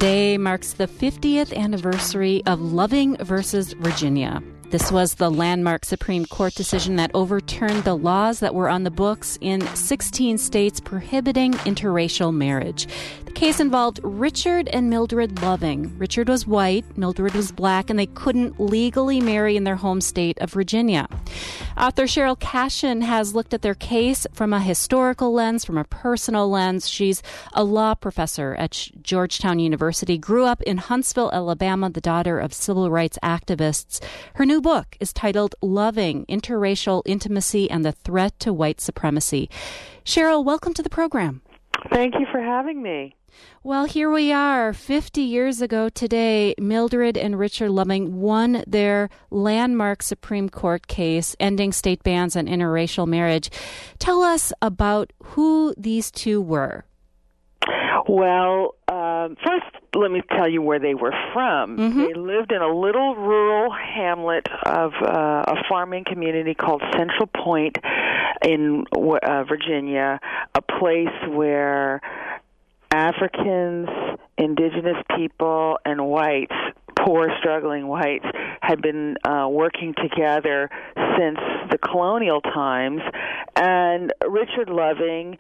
Today marks the 50th anniversary of Loving versus Virginia. This was the landmark Supreme Court decision that overturned the laws that were on the books in 16 states prohibiting interracial marriage. The case involved Richard and Mildred Loving. Richard was white, Mildred was black, and they couldn't legally marry in their home state of Virginia. Author Cheryl Cashin has looked at their case from a historical lens, from a personal lens. She's a law professor at Georgetown University, grew up in Huntsville, Alabama, the daughter of civil rights activists. Her new book is titled Loving, Interracial Intimacy and the Threat to White Supremacy. Cheryl, welcome to the program. Thank you for having me. Well, here we are. 50 years ago today, Mildred and Richard Loving won their landmark Supreme Court case ending state bans on interracial marriage. Tell us about who these two were. Well, first, let me tell you where they were from. Mm-hmm. They lived in a little rural hamlet of a farming community called Central Point in Virginia, a place where Africans, indigenous people, and whites, poor, struggling whites, had been working together since the colonial times. And Richard Loving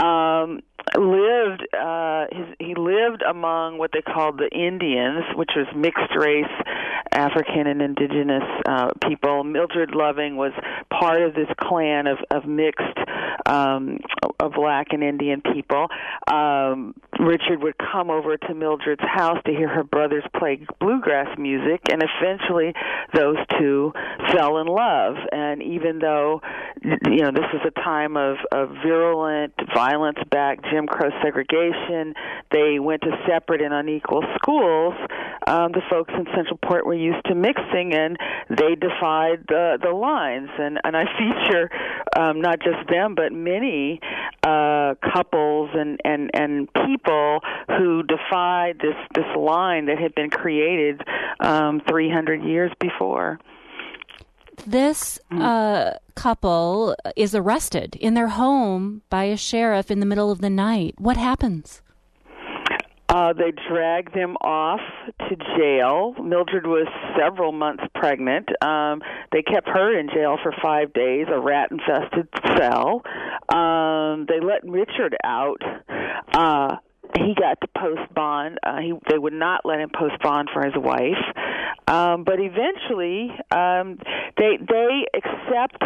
he lived among what they called the Indians, which was mixed race African and indigenous people. Mildred Loving was part of this clan of mixed of black and Indian people. Richard would come over to Mildred's house to hear her brothers play bluegrass music, and eventually those two fell in love. And even though, this was a time of virulent, violence-backed Jim Crow segregation, they went to separate and unequal schools. The folks in Central Point were used to mixing, and they defied the lines. And I feature not just them, but many couples and people who defied this line that had been created 300 years before. This couple is arrested in their home by a sheriff in the middle of the night. What happens? They dragged them off to jail. Mildred was several months pregnant. They kept her in jail for 5 days, a rat-infested cell. They let Richard out. He got to post bond. They would not let him post bond for his wife. But eventually, they accept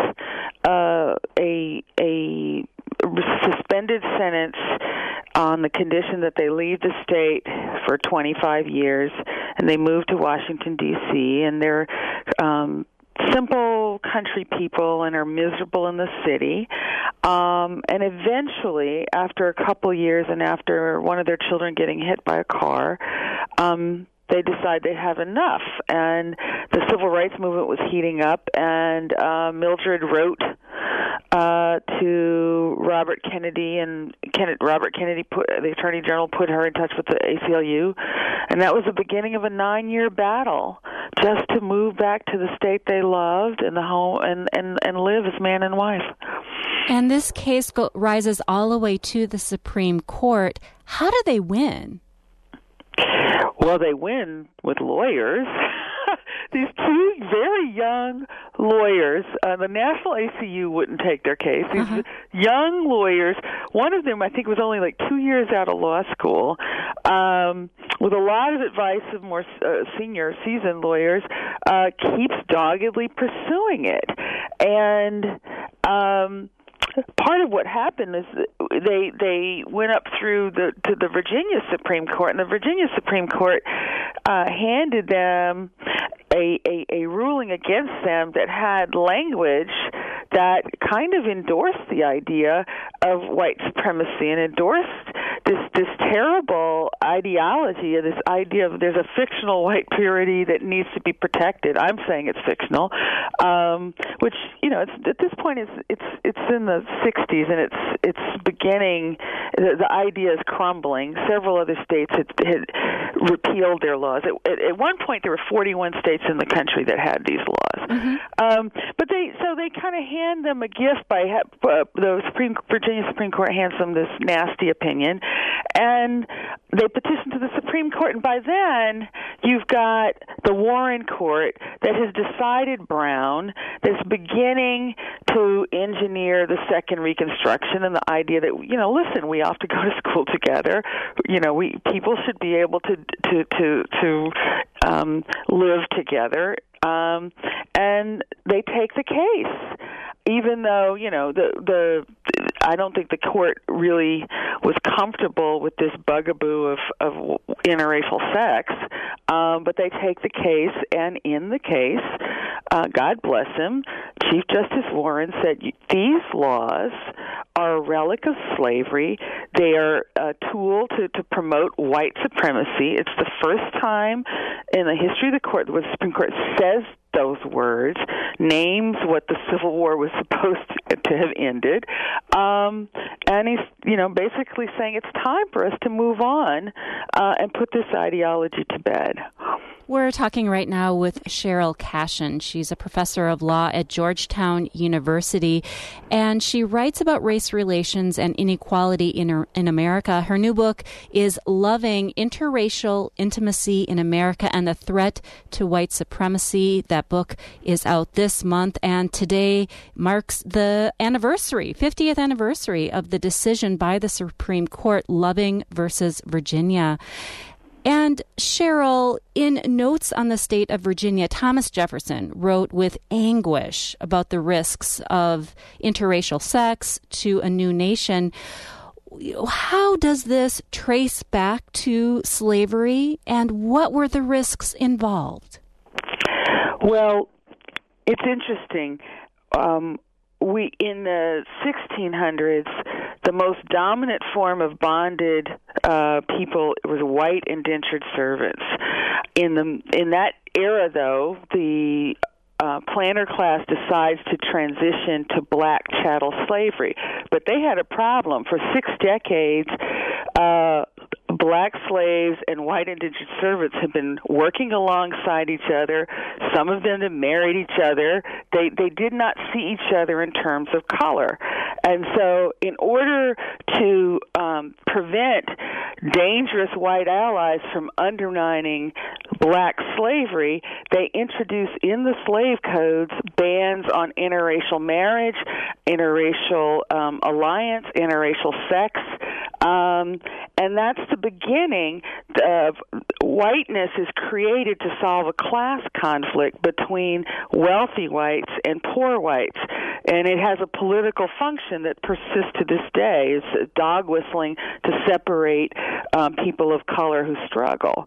a suspended sentence on the condition that they leave the state for 25 years, and they move to Washington, D.C., and they're simple country people and are miserable in the city. And eventually, after a couple years and after one of their children getting hit by a car, they decide they have enough. And the civil rights movement was heating up, and Mildred wrote to Robert Kennedy, and Robert Kennedy, the Attorney General, put her in touch with the ACLU, and that was the beginning of a 9-year battle just to move back to the state they loved and the home and live as man and wife. And this case rises all the way to the Supreme Court. How do they win? Well, they win with lawyers. These two very young lawyers, the National ACU wouldn't take their case. These young lawyers, one of them I think was only like 2 years out of law school, with a lot of advice of more senior, seasoned lawyers, keeps doggedly pursuing it. And part of what happened is they went up to the Virginia Supreme Court, and the Virginia Supreme Court handed them a ruling against them that had language that kind of endorsed the idea of white supremacy and endorsed this terrible ideology, this idea of there's a fictional white purity that needs to be protected. I'm saying it's fictional, which it's at this point it's in the 60s and it's beginning. The idea is crumbling. Several other states had repealed their laws. At one point, there were 41 states in the country that had these laws. Mm-hmm. But they kind of hand them a gift by the Virginia Supreme Court hands them this nasty opinion, and they petitioned to the Supreme Court, and by then you've got the Warren Court that has decided Brown, that's beginning to engineer the Second Reconstruction and the idea that, listen, we have to go to school together. People should be able to live together, and they take the case. Even though, I don't think the court really was comfortable with this bugaboo of interracial sex, but they take the case, and in the case, God bless him, Chief Justice Warren said, these laws are a relic of slavery. They are a tool to promote white supremacy. It's the first time in the history of the court where the Supreme Court says those words, names what the Civil War was supposed to have ended, and he's, basically saying it's time for us to move on and put this ideology to bed. We're talking right now with Cheryl Cashin. She's a professor of law at Georgetown University, and she writes about race relations and inequality in America. Her new book is Loving Interracial Intimacy in America and the Threat to White Supremacy. That book is out this month, and today marks the 50th anniversary of the decision by the Supreme Court, Loving versus Virginia. And Cheryl, in Notes on the State of Virginia, Thomas Jefferson wrote with anguish about the risks of interracial sex to a new nation. How does this trace back to slavery, and what were the risks involved? Well, it's interesting. In the 1600s, the most dominant form of bonded people was white indentured servants. In that era, though, the planter class decides to transition to black chattel slavery, but they had a problem. For 6 decades, black slaves and white indentured servants have been working alongside each other. Some of them have married each other. They did not see each other in terms of color. And so in order to prevent dangerous white allies from undermining black slavery, they introduced in the slave codes bans on interracial marriage, interracial alliance, interracial sex, and that's the beginning of whiteness is created to solve a class conflict between wealthy whites and poor whites, and it has a political function that persists to this day. It's dog whistling to separate people of color who struggle.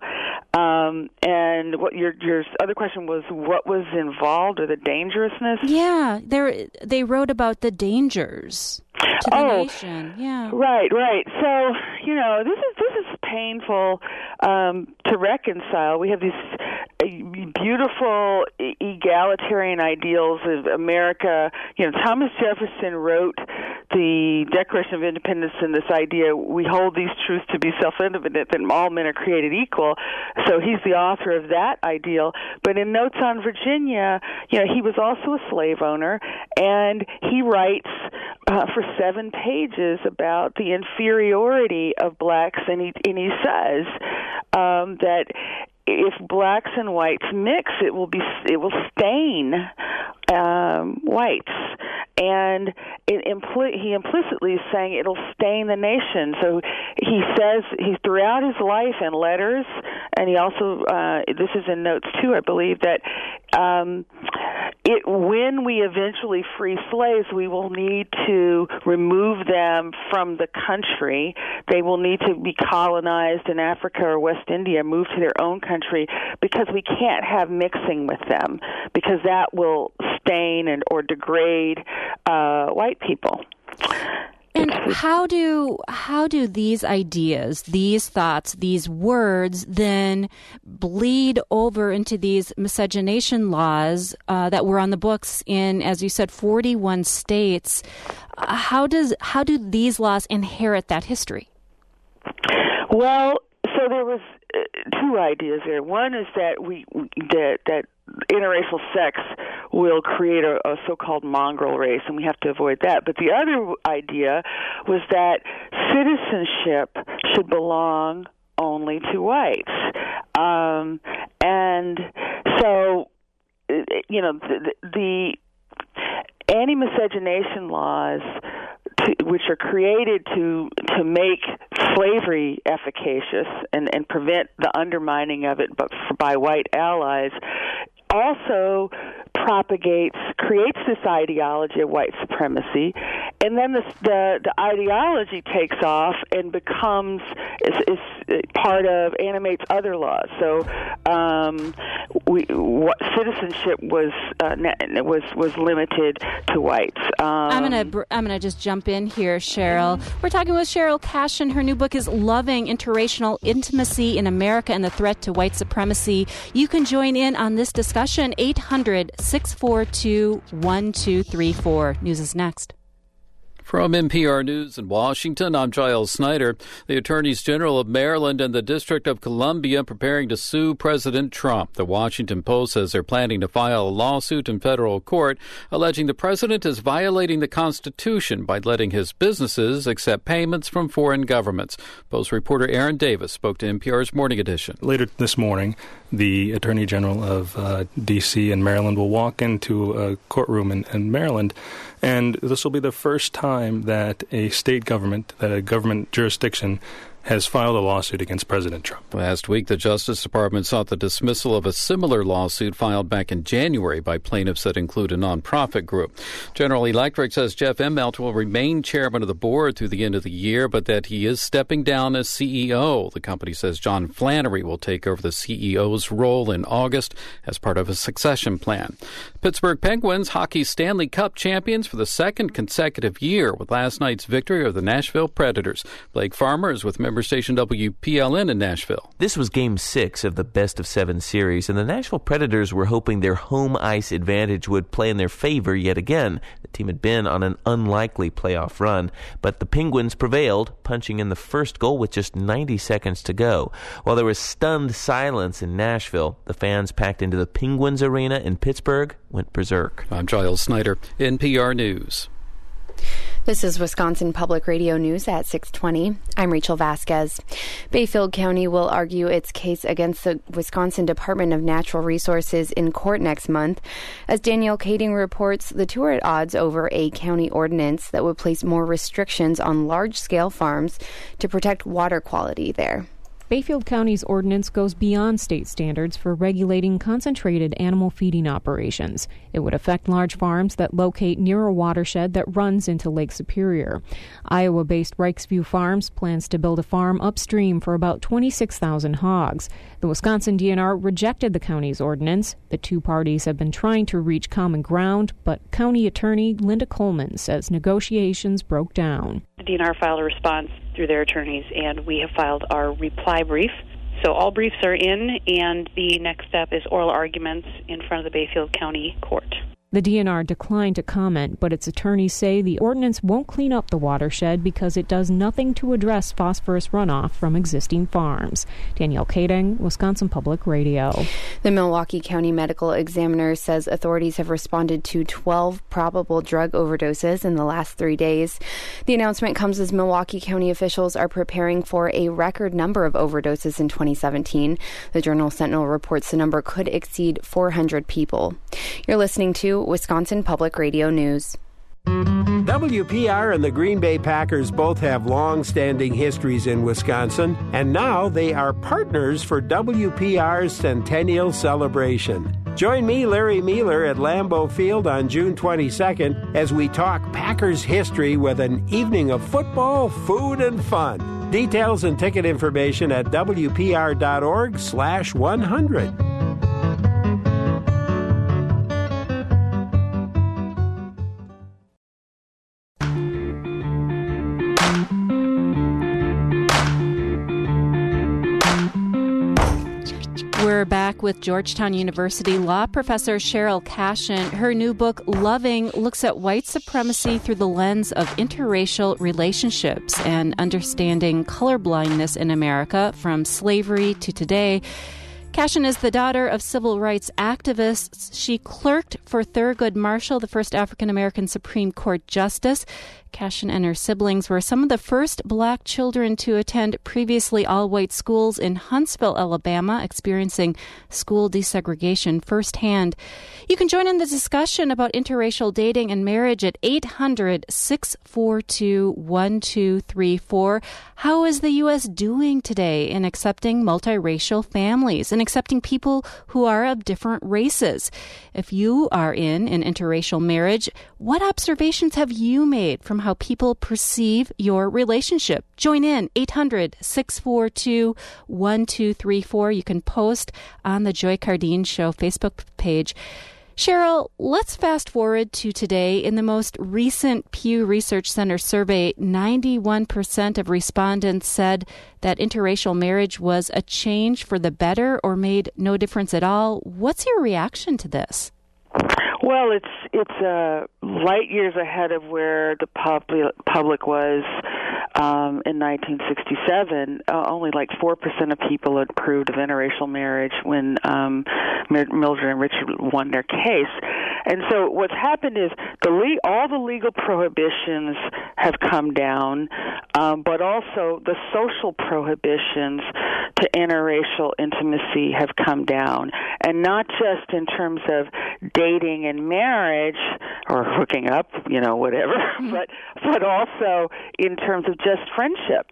And what your other question was, what was involved or the dangerousness? Yeah, they wrote about the dangers to the nation. Yeah, right. So this is painful to reconcile. We have these beautiful egalitarian ideals of America. Thomas Jefferson wrote the Declaration of Independence and this idea, we hold these truths to be self-evident, that all men are created equal. So he's the author of that ideal. But in Notes on Virginia, he was also a slave owner, and he writes for 7 pages about the inferiority of blacks, and he says that if blacks and whites mix, it will stain whites, and he implicitly is saying it'll stain the nation. So he says throughout his life in letters, and he also this is in Notes too, I believe, that when we eventually free slaves, we will need to remove them from the country. They will need to be colonized in Africa or West India, move to their own country, because we can't have mixing with them, because that will stain or degrade white people. And how do these ideas, these thoughts, these words then bleed over into these miscegenation laws that were on the books in, as you said, 41 states? How do these laws inherit that history? Well, so there was 2 ideas there. One is that that interracial sex will create a so-called mongrel race, and we have to avoid that. But the other idea was that citizenship should belong only to whites. And so, the anti-miscegenation laws, which are created to make slavery efficacious and prevent the undermining of it by white allies, also creates this ideology of white supremacy, and then the ideology takes off and becomes is animates other laws. So citizenship was limited to whites. I'm gonna just jump in here, Cheryl. We're talking with Cheryl Cashin. Her new book is Loving Interracial Intimacy in America and the Threat to White Supremacy. You can join in on this discussion. 800-642-1234. News is next. From NPR News in Washington, I'm Giles Snyder. The Attorneys General of Maryland and the District of Columbia preparing to sue President Trump. The Washington Post says they're planning to file a lawsuit in federal court alleging the president is violating the Constitution by letting his businesses accept payments from foreign governments. Post reporter Aaron Davis spoke to NPR's Morning Edition. Later this morning, the Attorney General of D.C. and Maryland will walk into a courtroom in Maryland, and this will be the first time that a state government, that a government jurisdiction, has filed a lawsuit against President Trump. Last week, the Justice Department sought the dismissal of a similar lawsuit filed back in January by plaintiffs that include a nonprofit group. General Electric says Jeff Immelt will remain chairman of the board through the end of the year, but that he is stepping down as CEO. The company says John Flannery will take over the CEO's role in August as part of a succession plan. Pittsburgh Penguins, hockey Stanley Cup champions for the second consecutive year with last night's victory over the Nashville Predators. Blake Farmer is with member station WPLN in Nashville. This was Game 6 of the best-of-7 series, and the Nashville Predators were hoping their home ice advantage would play in their favor yet again. The team had been on an unlikely playoff run, but the Penguins prevailed, punching in the first goal with just 90 seconds to go. While there was stunned silence in Nashville, the fans packed into the Penguins Arena in Pittsburgh went berserk. I'm Giles Snyder, NPR News. This is Wisconsin Public Radio News at 6:20. I'm Rachel Vasquez. Bayfield County will argue its case against the Wisconsin Department of Natural Resources in court next month. As Danielle Kading reports, the two are at odds over a county ordinance that would place more restrictions on large-scale farms to protect water quality there. Bayfield County's ordinance goes beyond state standards for regulating concentrated animal feeding operations. It would affect large farms that locate near a watershed that runs into Lake Superior. Iowa-based Reichsview Farms plans to build a farm upstream for about 26,000 hogs. The Wisconsin DNR rejected the county's ordinance. The two parties have been trying to reach common ground, but County Attorney Linda Coleman says negotiations broke down. The DNR filed a response through their attorneys, and we have filed our reply brief. So all briefs are in, and the next step is oral arguments in front of the Bayfield County Court. The DNR declined to comment, but its attorneys say the ordinance won't clean up the watershed because it does nothing to address phosphorus runoff from existing farms. Danielle Kading, Wisconsin Public Radio. The Milwaukee County Medical Examiner says authorities have responded to 12 probable drug overdoses in the last 3 days. The announcement comes as Milwaukee County officials are preparing for a record number of overdoses in 2017. The Journal Sentinel reports the number could exceed 400 people. You're listening to Wisconsin Public Radio News. WPR and the Green Bay Packers both have long-standing histories in Wisconsin, and now they are partners for WPR's Centennial Celebration. Join me, Larry Mealer, at Lambeau Field on June 22nd as we talk Packers history with an evening of football, food, and fun. Details and ticket information at WPR.org/100. We're back with Georgetown University law professor Cheryl Cashin. Her new book, Loving, looks at white supremacy through the lens of interracial relationships and understanding colorblindness in America from slavery to today. Cashin is the daughter of civil rights activists. She clerked for Thurgood Marshall, the first African-American Supreme Court justice. Cashin and her siblings were some of the first black children to attend previously all-white schools in Huntsville, Alabama, experiencing school desegregation firsthand. You can join in the discussion about interracial dating and marriage at 800-642-1234. How is the U.S. doing today in accepting multiracial families and accepting people who are of different races? If you are in an interracial marriage, what observations have you made from how people perceive your relationship? Join in, 800-642-1234. You can post on the Joy Cardine Show Facebook page. Cheryl, let's fast forward to today. In the most recent Pew Research Center survey, 91% of respondents said that interracial marriage was a change for the better or made no difference at all. What's your reaction to this? Well, it's light years ahead of where the public was in 1967. Only like 4% of people approved of interracial marriage when Mildred and Richard won their case. And so what's happened is all the legal prohibitions have come down, but also the social prohibitions to interracial intimacy have come down, and not just in terms of dating and marriage or hooking up, whatever, but also in terms of just friendship.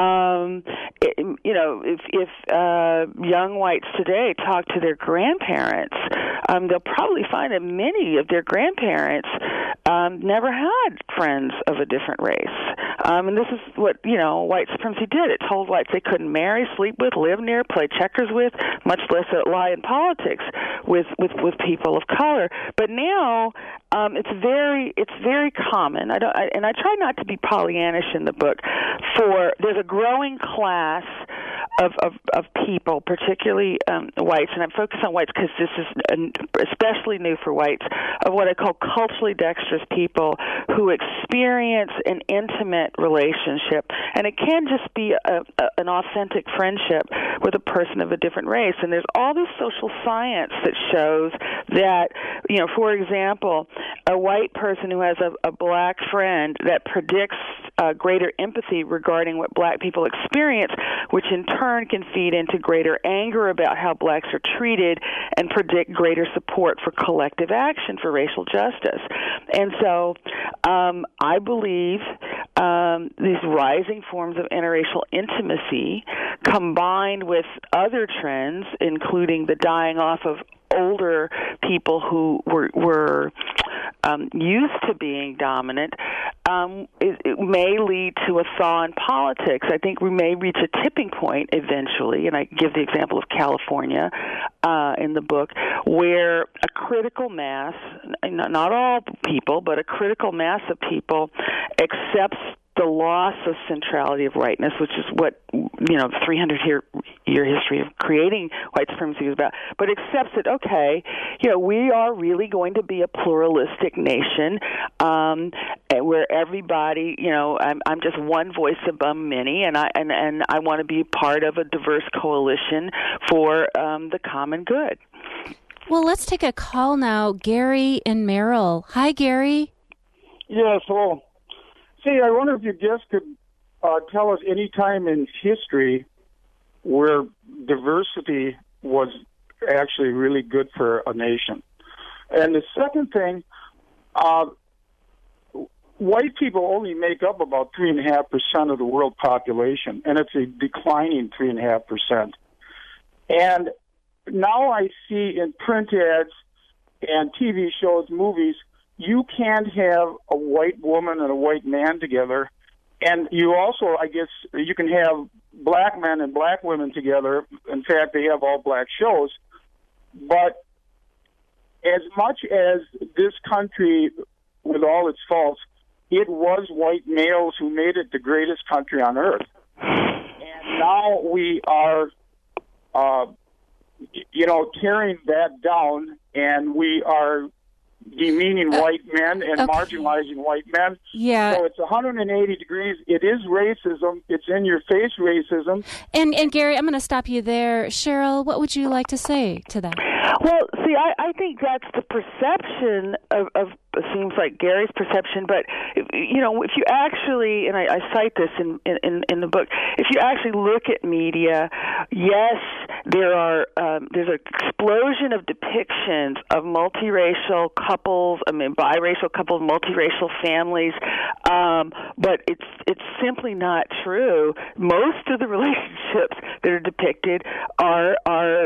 If young whites today talk to their grandparents, they'll probably find that many of their grandparents never had friends of a different race. And this is what, white supremacy did. It told whites they couldn't marry, sleep with, live near, play checkers with, much less lie in politics with people of color. But now it's very common. I try not to be Pollyannish in the book. There's a growing class of people, particularly whites, and I'm focused on whites because this is especially new for whites, of what I call culturally dexterous people who experience an intimate relationship, and it can just be an authentic friendship with a person of a different race. And there's all this social science that shows that, for example, a white person who has a black friend that predicts greater empathy regarding what black people experience, which in turn can feed into greater anger about how blacks are treated and predict greater support for collective action for racial justice. And so I believe these rising forms of interracial intimacy, combined with other trends, including the dying off of older people who were used to being dominant, it may lead to a thaw in politics. I think we may reach a tipping point eventually, and I give the example of California in the book, where a critical mass, not all people, but a critical mass of people accepts the loss of centrality of whiteness, which is what 300-year history of creating white supremacy is about, but accepts that, okay, we are really going to be a pluralistic nation where everybody, I'm just one voice among many, and I want to be part of a diverse coalition for the common good. Well, let's take a call now. Gary in Merrill. Hi, Gary. Yes, hello. See, I wonder if you just could tell us any time in history where diversity was actually really good for a nation. And the second thing, white people only make up about 3.5% of the world population, and it's a declining 3.5%. And now I see in print ads and TV shows, movies, you can't have a white woman and a white man together. And you also, I guess, you can have black men and black women together. In fact, they have all black shows. But as much as this country, with all its faults, it was white males who made it the greatest country on earth. And now we are, tearing that down, and we are demeaning white men and marginalizing white men. Yeah. So it's 180 degrees. It is racism. It's in-your-face racism. And Gary, I'm going to stop you there. Cheryl, what would you like to say to that? Well, see, I think that's the perception of it seems like Gary's perception, but if you actually, and I cite this in the book, if you actually look at media, yes, there's an explosion of depictions of multiracial couples, biracial couples, multiracial families, but it's simply not true. Most of the relationships that are depicted are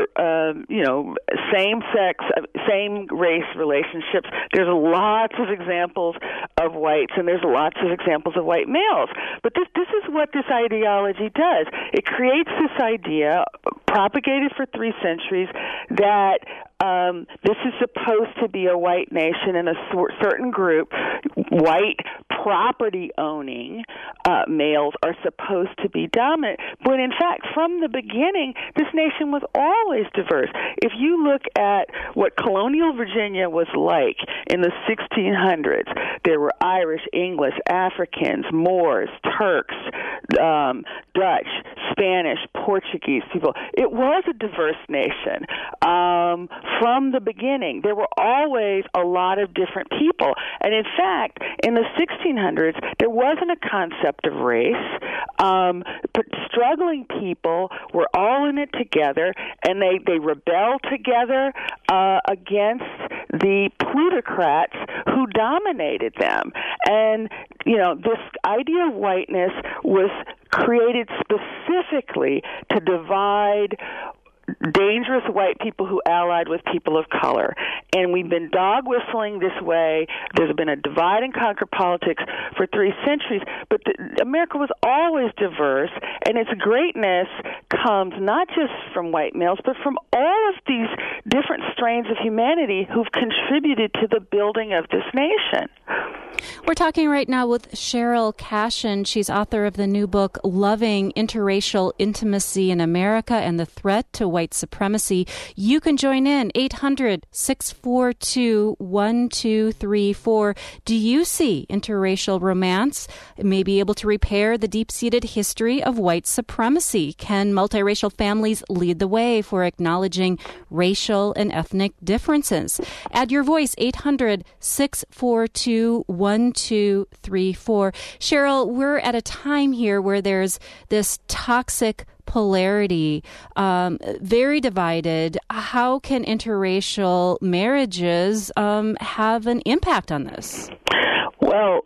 same-sex, same-race relationships. There's lots of examples of whites, and there's lots of examples of white males. But this is what this ideology does. It creates this idea, propagated for 3 centuries, that this is supposed to be a white nation, and a certain group, white property-owning males, are supposed to be dominant. But in fact, from the beginning, this nation was always diverse. If you look at what colonial Virginia was like in the 1600s, there were Irish, English, Africans, Moors, Turks, Dutch, Spanish, Portuguese people. It was a diverse nation. From the beginning, there were always a lot of different people. And in fact, in the 1600s, there wasn't a concept of race. But struggling people were all in it together, and they rebelled together against the plutocrats who dominated them. And, this idea of whiteness was created specifically to divide dangerous white people who allied with people of color. And we've been dog whistling this way. There's been a divide and conquer politics for 3 centuries, but America was always diverse, and its greatness comes not just from white males, but from all of these different strains of humanity who've contributed to the building of this nation. We're talking right now with Cheryl Cashin. She's author of the new book, Loving Interracial Intimacy in America and the Threat to White Supremacy. You can join in, 800-642-1234. Do you see interracial romance may be able to repair the deep-seated history of white supremacy? Can multiracial families lead the way for acknowledging racial and ethnic differences? Add your voice, 800-642-1234. Cheryl, we're at a time here where there's this toxic polarity, very divided. How can interracial marriages have an impact on this? Well,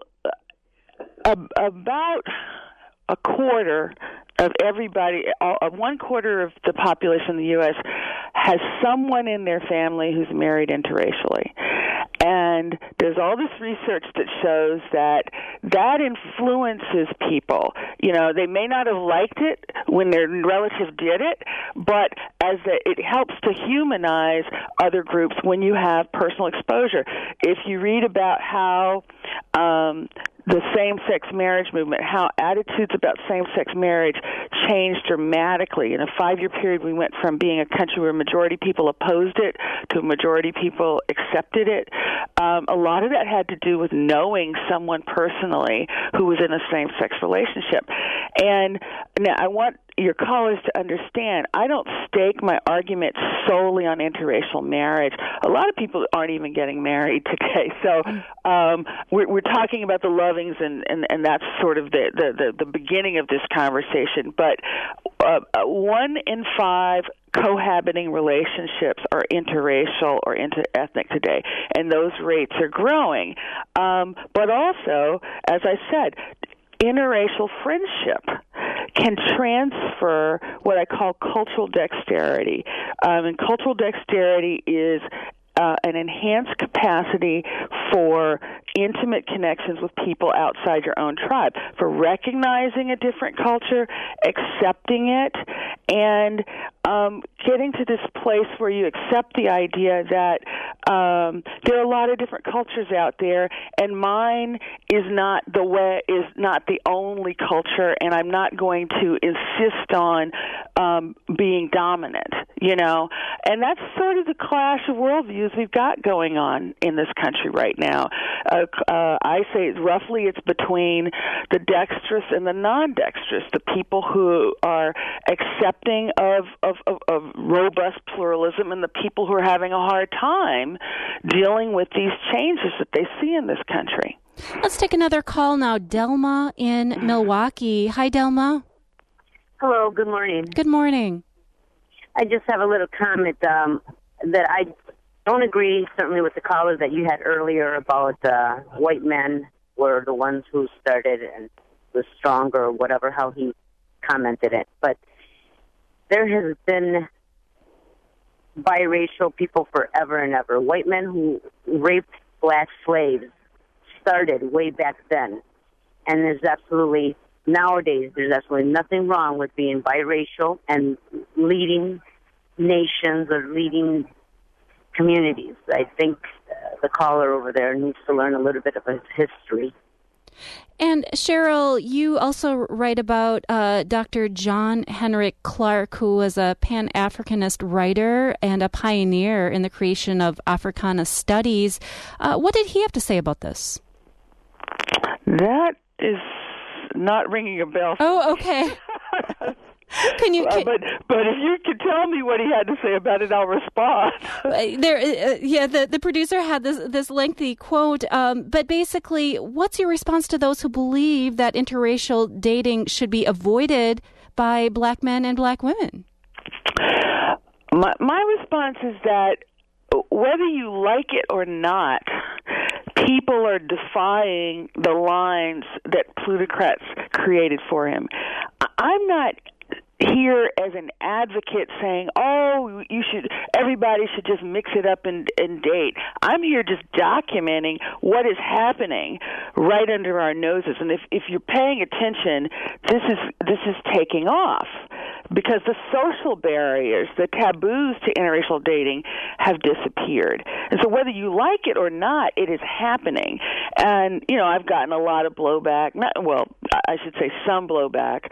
about a quarter of everybody, 1/4 of the population in the U.S. has someone in their family who's married interracially. And there's all this research that shows that influences people. They may not have liked it when their relative did it, but it helps to humanize other groups when you have personal exposure. If you read about how the same-sex marriage movement, how attitudes about same-sex marriage changed dramatically. In a 5-year period, we went from being a country where majority people opposed it to a majority people accepted it. A lot of that had to do with knowing someone personally who was in a same-sex relationship. And now I want your callers to understand, I don't stake my argument solely on interracial marriage. A lot of people aren't even getting married today. So we're talking about the Lovings, and that's sort of the beginning of this conversation. But 1 in 5 cohabiting relationships are interracial or interethnic today, and those rates are growing. But also, as I said, interracial friendship can transfer what I call cultural dexterity. And cultural dexterity is an enhanced capacity for intimate connections with people outside your own tribe, for recognizing a different culture, accepting it, and getting to this place where you accept the idea that there are a lot of different cultures out there, and mine is not the only culture, and I'm not going to insist on being dominant, and that's sort of the clash of worldviews we've got going on in this country right now. I say roughly it's between the dexterous and the non-dexterous, the people who are accepting of robust pluralism and the people who are having a hard time dealing with these changes that they see in this country. Let's take another call now. Delma in Milwaukee. Hi, Delma. Hello, good morning. Good morning. I just have a little comment that I don't agree, certainly, with the caller that you had earlier about white men were the ones who started and was stronger or whatever, how he commented it. But there has been biracial people forever and ever. White men who raped black slaves started way back then. And there's absolutely nothing wrong with being biracial and leading nations or leading communities. I think the caller over there needs to learn a little bit of his history. And Cheryl, you also write about Dr. John Henrik Clarke, who was a Pan-Africanist writer and a pioneer in the creation of Africana studies. What did he have to say about this? That is not ringing a bell. Oh, okay. Can you? But if you could tell me what he had to say about it, I'll respond. The producer had this lengthy quote. But basically, what's your response to those who believe that interracial dating should be avoided by black men and black women? My response is that whether you like it or not, people are defying the lines that plutocrats created for him. I'm not here as an advocate saying, everybody should just mix it up and date. I'm here just documenting what is happening right under our noses. And if you're paying attention, this is taking off, because the social barriers, the taboos to interracial dating have disappeared. And so whether you like it or not, it is happening. And, I've gotten a lot of blowback, I should say some blowback,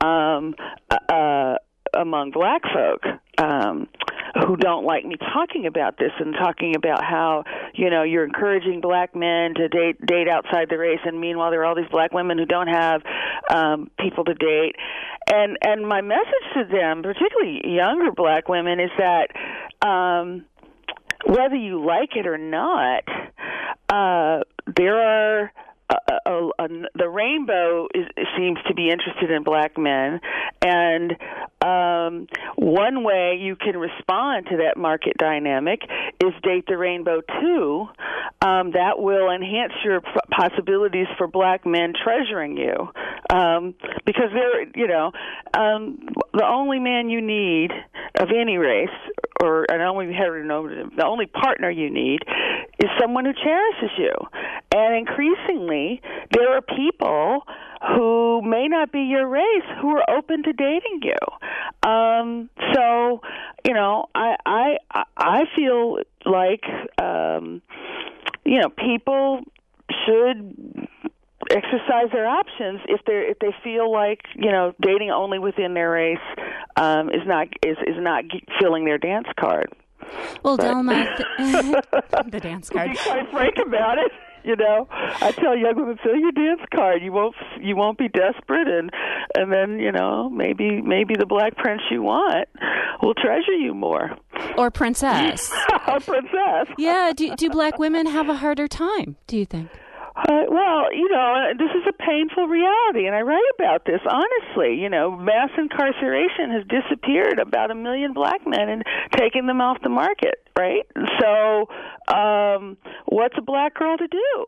among black folk who don't like me talking about this and talking about how, you're encouraging black men to date outside the race, and meanwhile there are all these black women who don't have people to date. And my message to them, particularly younger black women, is that whether you like it or not, there are the rainbow seems to be interested in black men, and one way you can respond to that market dynamic is date the rainbow too. That will enhance your possibilities for black men treasuring you, because they're, the only man you need of any race, or the only partner you need is someone who cherishes you. And increasingly, there are people who may not be your race who are open to dating you. So, I feel like, people should exercise their options if they feel like dating only within their race is not filling their dance card. Well, Delma, the dance card. To be quite frank about it, I tell young women, fill your dance card. You won't be desperate, and then maybe the black prince you want will treasure you more. Or princess. Or princess. Yeah. Do black women have a harder time, do you think? This is a painful reality, and I write about this honestly. Mass incarceration has disappeared about 1 million black men and taken them off the market, right? So, what's a black girl to do?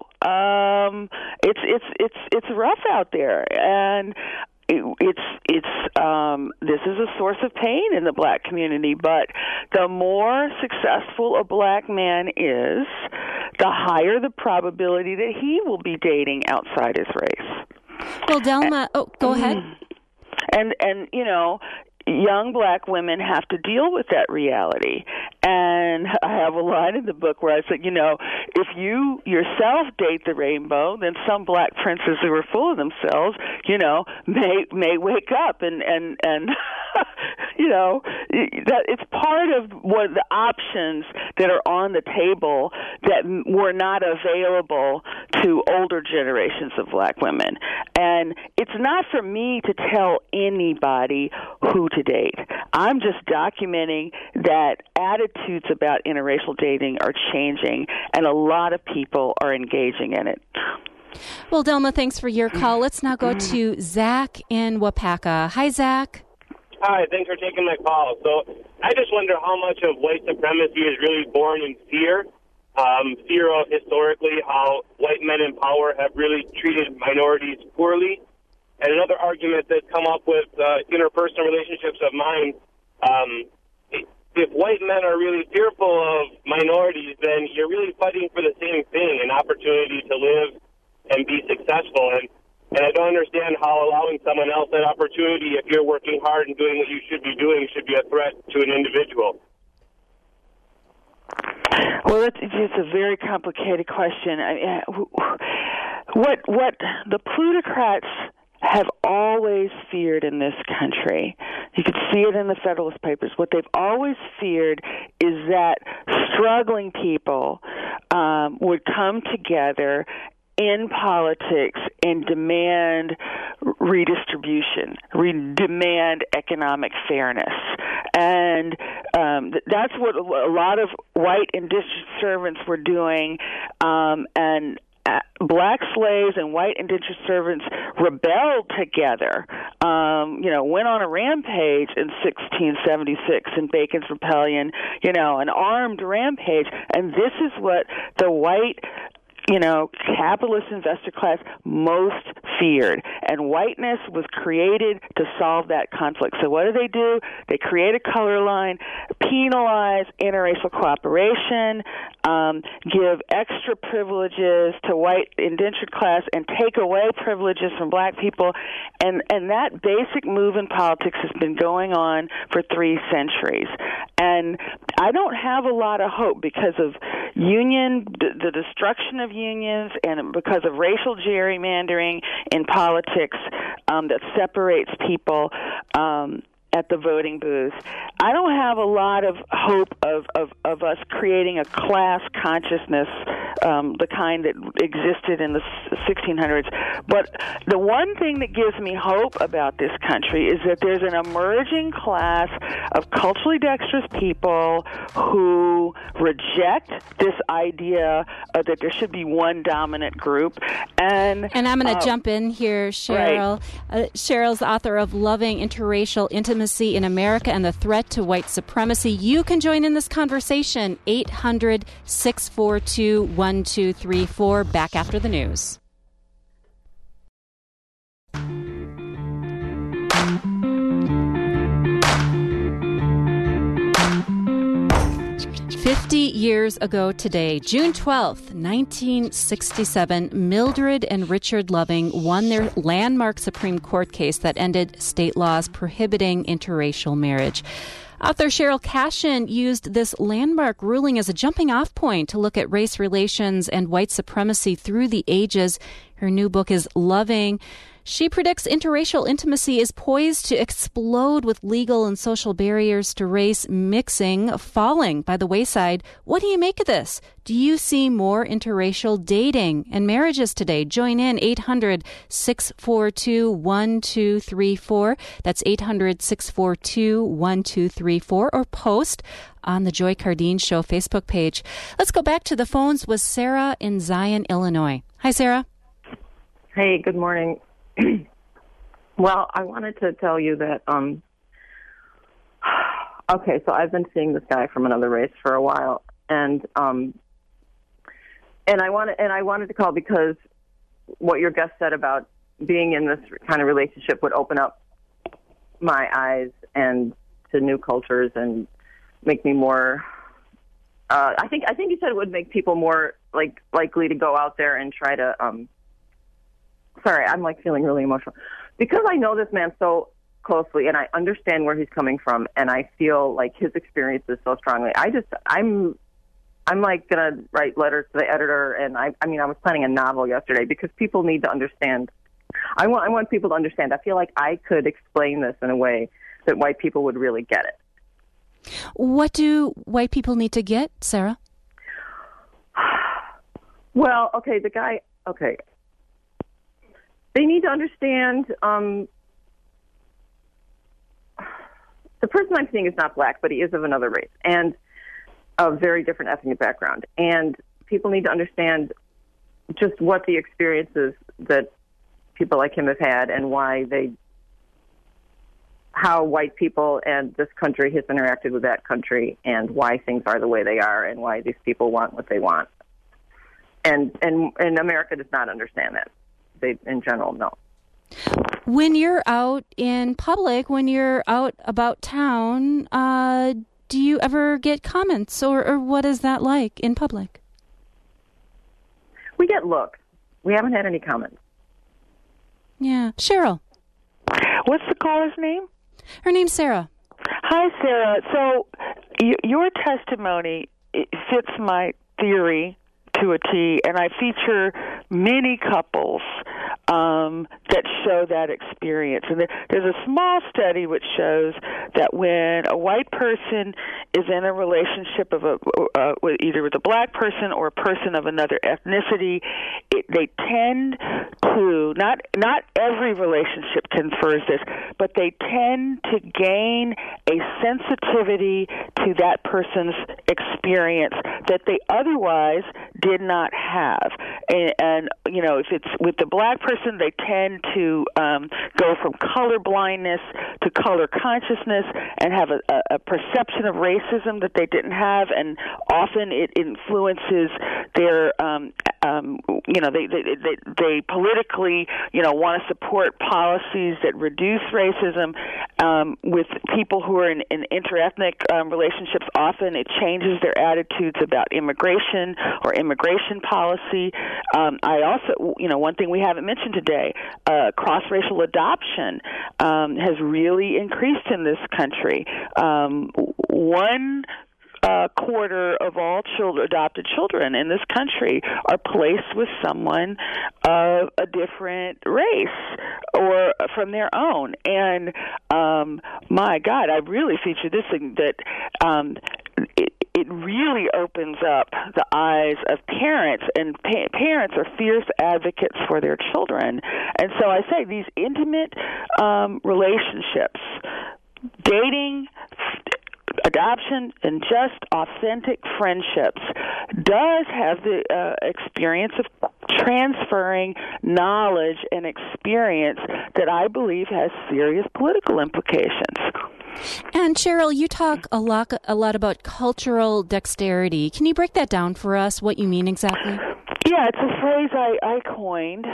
It's rough out there, and this is a source of pain in the black community, but the more successful a black man is, the higher the probability that he will be dating outside his race. Well, Delma, go ahead. And young black women have to deal with that reality. And I have a line in the book where I said, if you yourself date the rainbow, then some black princes who are full of themselves, may wake up and that it's part of what the options that are on the table that were not available to older generations of black women. And it's not for me to tell anybody who to date. I'm just documenting that attitudes about interracial dating are changing, and a lot of people are engaging in it. Well, Delma, thanks for your call. Let's now go to Zach in Wapaka. Hi, Zach. Hi, thanks for taking my call. So I just wonder how much of white supremacy is really born in fear. Fear of historically how white men in power have really treated minorities poorly. And another argument that's come up with interpersonal relationships of mine, if white men are really fearful of minorities, then you're really fighting for the same thing, an opportunity to live and be successful. And I don't understand how allowing someone else that opportunity, if you're working hard and doing what you should be doing, should be a threat to an individual. Well, it's a very complicated question. What the plutocrats have always feared in this country, you could see it in the Federalist Papers, what they've always feared is that struggling people would come together in politics and demand redistribution, demand economic fairness. And that's what a lot of white indentured servants were doing, and black slaves and white indentured servants rebelled together, went on a rampage in 1676 in Bacon's Rebellion, an armed rampage. And this is what the white capitalist investor class most feared. And whiteness was created to solve that conflict. So what do? They create a color line, penalize interracial cooperation, give extra privileges to white indentured class, and take away privileges from black people. And that basic move in politics has been going on for 3 centuries. And I don't have a lot of hope because of the destruction of unions and because of racial gerrymandering in politics that separates people at the voting booth. I don't have a lot of hope of us creating a class consciousness, the kind that existed in the 1600s. But the one thing that gives me hope about this country is that there's an emerging class of culturally dexterous people who reject this idea that there should be one dominant group. And I'm going to jump in here, Cheryl. Right. Cheryl's the author of Loving Interracial Intimacy in America and the Threat to White Supremacy. You can join in this conversation, 800-642-1234, back after the news. Years ago today, June 12th, 1967, Mildred and Richard Loving won their landmark Supreme Court case that ended state laws prohibiting interracial marriage. Author Cheryl Cashin used this landmark ruling as a jumping-off point to look at race relations and white supremacy through the ages. Her new book is Loving. She predicts interracial intimacy is poised to explode with legal and social barriers to race mixing falling by the wayside. What do you make of this? Do you see more interracial dating and marriages today? Join in 800-642-1234. That's 800-642-1234, or post on the Joy Cardine Show Facebook page. Let's go back to the phones with Sarah in Zion, Illinois. Hi, Sarah. Hey, good morning. Well, I wanted to tell you that, okay, so I've been seeing this guy from another race for a while, and I wanted to call because what your guest said about being in this kind of relationship would open up my eyes and to new cultures and make me more, I think you said it would make people more likely to go out there and try to, sorry, I'm feeling really emotional because I know this man so closely, and I understand where he's coming from, and I feel like his experience is so strongly. I'm like going to write letters to the editor, and I was planning a novel yesterday because people need to understand. I want people to understand. I feel like I could explain this in a way that white people would really get it. What do white people need to get, Sarah? Well, they need to understand. The person I'm seeing is not black, but he is of another race and a very different ethnic background. And people need to understand just what the experiences that people like him have had and how white people and this country has interacted with that country and why things are the way they are and why these people want what they want. And America does not understand that. They, in general, no. When you're out in public, when you're out about town, do you ever get comments, or what is that like in public? We get looks. We haven't had any comments. Yeah. Cheryl. What's the caller's name? Her name's Sarah. Hi, Sarah. So your testimony fits my theory to a T, and I feature many couples that show that experience. And there's a small study which shows that when a white person is in a relationship with either with a black person or a person of another ethnicity, they tend to, not every relationship confers this, but they tend to gain a sensitivity to that person's experience that they otherwise did not have. And if it's with the black person, they tend to go from color blindness to color consciousness and have a perception of racism that they didn't have, and often it influences their they politically want to support policies that reduce racism. With people who are in interethnic relationships, often it changes their attitudes about immigration or immigration policy. I also, one thing we haven't mentioned today, cross-racial adoption has really increased in this country. One quarter of all adopted children in this country are placed with someone of a different race or from their own. And my God, I really feature this thing that it really opens up the eyes of parents, and parents are fierce advocates for their children. And so I say these intimate relationships, dating, adoption, and just authentic friendships does have the experience of transferring knowledge and experience that I believe has serious political implications. And Cheryl, you talk a lot about cultural dexterity. Can you break that down for us, what you mean exactly? Yeah, it's a phrase I coined.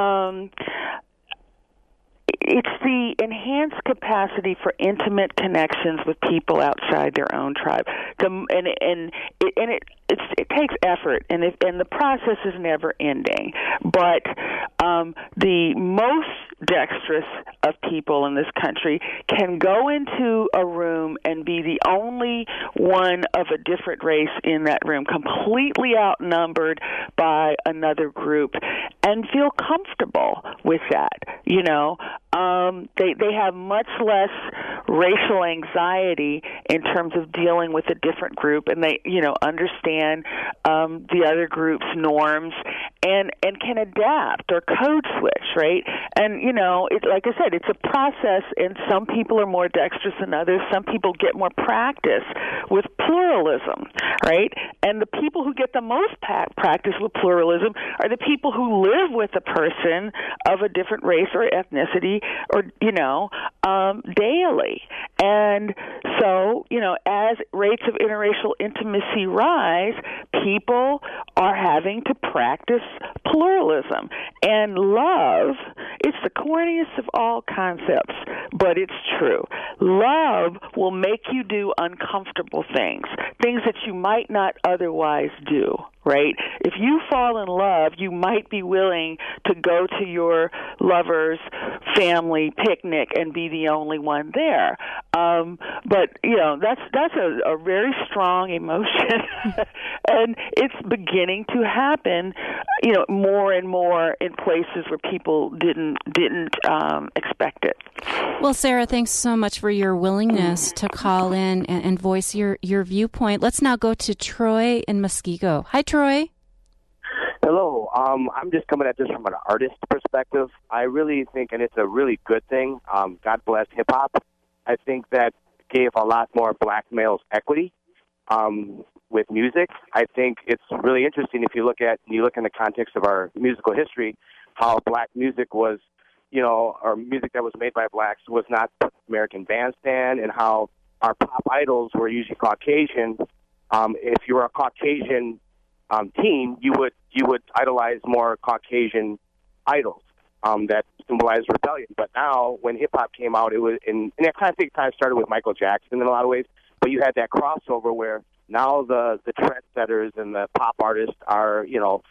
It's the enhanced capacity for intimate connections with people outside their own tribe, it takes effort, and the process is never ending. But the most dexterous of people in this country can go into a room and be the only one of a different race in that room, completely outnumbered by another group, and feel comfortable with that. They have much less racial anxiety in terms of dealing with a different group, and they understand the other group's norms and can adapt or code switch, right? And like I said, it's a process, and some people are more dexterous than others. Some people get more practice with pluralism, right? And the people who get the most practice with pluralism are the people who live with a person of a different race or ethnicity, or daily. And so, as rates of interracial intimacy rise, people are having to practice pluralism. And love, it's the corniest of all concepts, but it's true. Love will make you do uncomfortable things that you might not otherwise do. right? If you fall in love, you might be willing to go to your lover's family picnic and be the only one there. But that's a very strong emotion, and it's beginning to happen, more and more in places where people didn't expect it. Well, Sarah, thanks so much for your willingness to call in and voice your viewpoint. Let's now go to Troy in Muskego. Hi, Troy. Hello. I'm just coming at this from an artist perspective. I really think, and it's a really good thing, God bless hip-hop. I think that gave a lot more black males equity with music. I think it's really interesting if you look in the context of our musical history, how black music was, or music that was made by blacks was not American Bandstand, and how our pop idols were usually Caucasian. If you were a Caucasian teen, you would idolize more Caucasian idols that symbolized rebellion. But now, when hip hop came out, it was and I kind of think it kind of started with Michael Jackson in a lot of ways. But you had that crossover where now the trendsetters and the pop artists are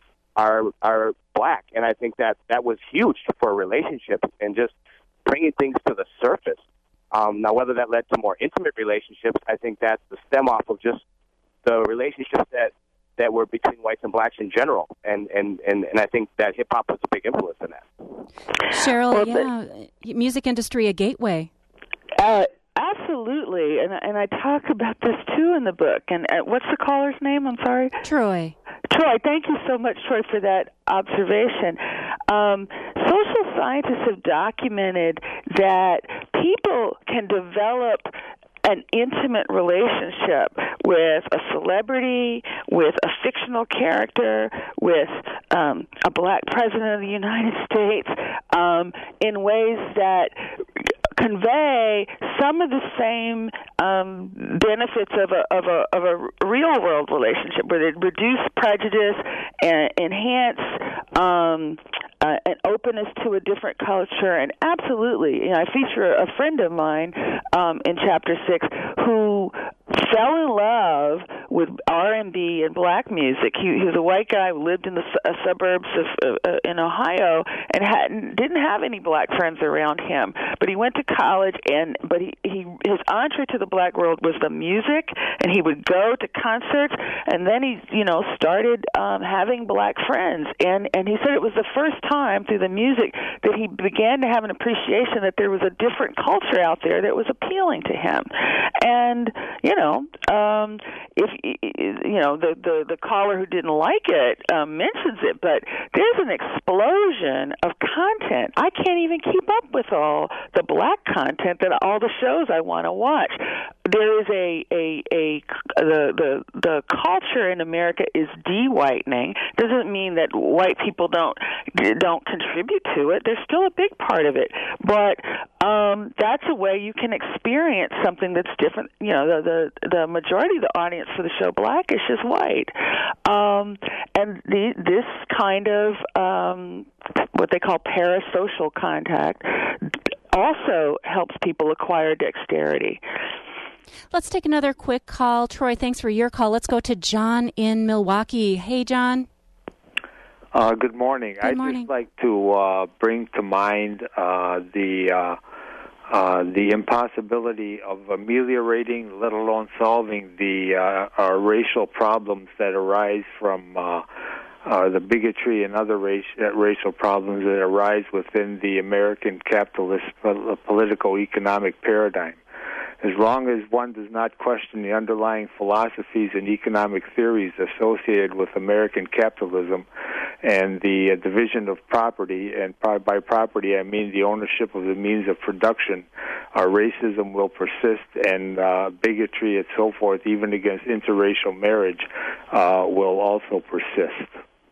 black, and I think that was huge for relationships and just bringing things to the surface. Now, whether that led to more intimate relationships, I think that's the stem off of just the relationships that were between whites and blacks in general, and I think that hip hop was a big influence in that. Cheryl, music industry a gateway. Absolutely, and I talk about this too in the book. And what's the caller's name? I'm sorry. Troy. Troy, thank you so much, Troy, for that observation. Social scientists have documented that people can develop an intimate relationship with a celebrity, with a fictional character, with a black president of the United States, in ways that convey some of the same benefits of a real world relationship, where they reduce prejudice and enhance an openness to a different culture. And absolutely, I feature a friend of mine in Chapter 6 who fell in love with R&B and black music. He was a white guy who lived in the suburbs of in Ohio and didn't have any black friends around him. But he went to college, but his entree to the black world was the music, and he would go to concerts, and then he started having black friends, and he said it was the first time through the music that he began to have an appreciation that there was a different culture out there that was appealing to him. And if the caller who didn't like it mentions it, but there's an explosion of content. I can't even keep up with all the black content that all the shows I want to watch. There is the culture in America is de-whitening. Doesn't mean that white people don't contribute to it. They're still a big part of it, but that's a way you can experience something that's different. The majority of the audience for the show Blackish is white, and this kind of what they call parasocial contact also helps people acquire dexterity. Let's take another quick call. Troy, thanks for your call. Let's go to John in Milwaukee. Hey, John. Good morning. Good morning. I'd just like to bring to mind the impossibility of ameliorating, let alone solving, the racial problems that arise from the bigotry and other racial problems that arise within the American capitalist political economic paradigm. As long as one does not question the underlying philosophies and economic theories associated with American capitalism and the division of property, and by property I mean the ownership of the means of production, racism will persist, and bigotry and so forth, even against interracial marriage, will also persist.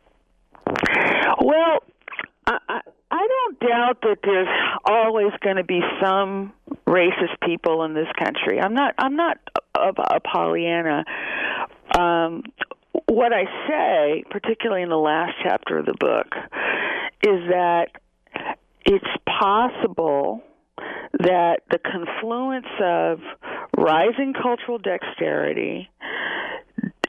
Well, I don't doubt that there's always going to be some racist people in this country. I'm not a Pollyanna. What I say, particularly in the last chapter of the book, is that it's possible that the confluence of rising cultural dexterity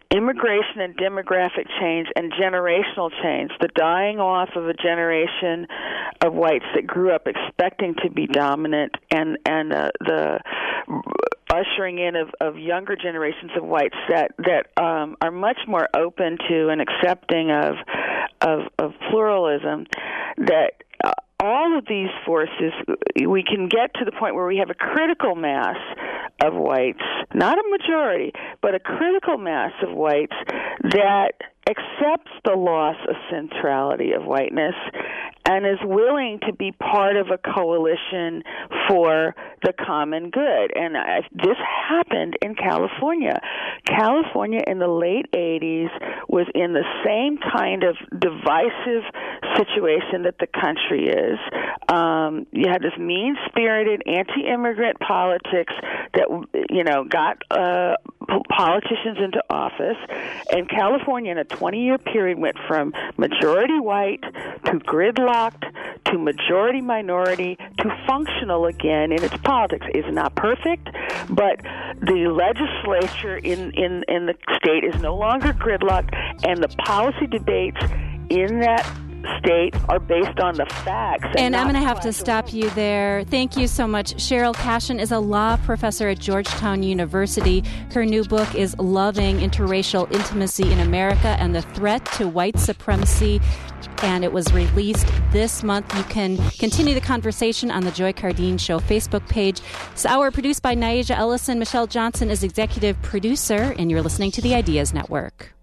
immigration and demographic change and generational change, the dying off of a generation of whites that grew up expecting to be dominant, and the ushering in of younger generations of whites that are much more open to and accepting of pluralism, that all of these forces, we can get to the point where we have a critical mass of whites, not a majority, but a critical mass of whites that accepts the loss of centrality of whiteness and is willing to be part of a coalition for the common good. And this happened in California. California in the late 80s was in the same kind of divisive situation that the country is. You had this mean-spirited anti-immigrant politics that, got politicians into office. And California in a 20-year period went from majority white to gridlocked to majority minority to functional again in its politics. It's not perfect, but the legislature in the state is no longer gridlocked, and the policy debates in that state are based on the facts. And I'm going to have to stop you there. Thank you so much. Cheryl Cashin is a law professor at Georgetown University. Her new book is Loving Interracial Intimacy in America and the Threat to White Supremacy, and it was released this month. You can continue the conversation on the Joy Cardine Show Facebook page. This hour produced by Naija Ellison. Michelle Johnson is executive producer, and you're listening to the Ideas Network.